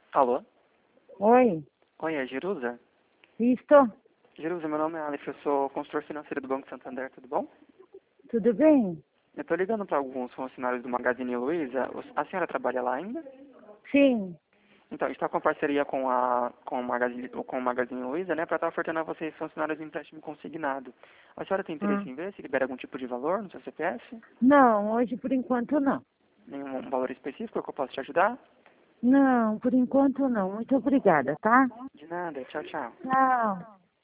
Alô? Oi, Oi, é Jerusa? isto, Jerusa, meu nome é Aleph, eu sou consultor financeiro do Banco Santander, tudo bom? tudo bem? Eu tô ligando para alguns funcionários do Magazine Luiza. A senhora trabalha lá ainda? Sim. Então, a gente está com parceria com o Magazine Luiza, né, para estar ofertando a vocês funcionários de empréstimo consignado. A senhora tem interesse Ah. em ver se libera algum tipo de valor no seu CPF? Não, hoje por enquanto não. Nenhum valor específico que eu possa te ajudar? Não, por enquanto não. Muito obrigada, tá? De nada, tchau, tchau. Tchau.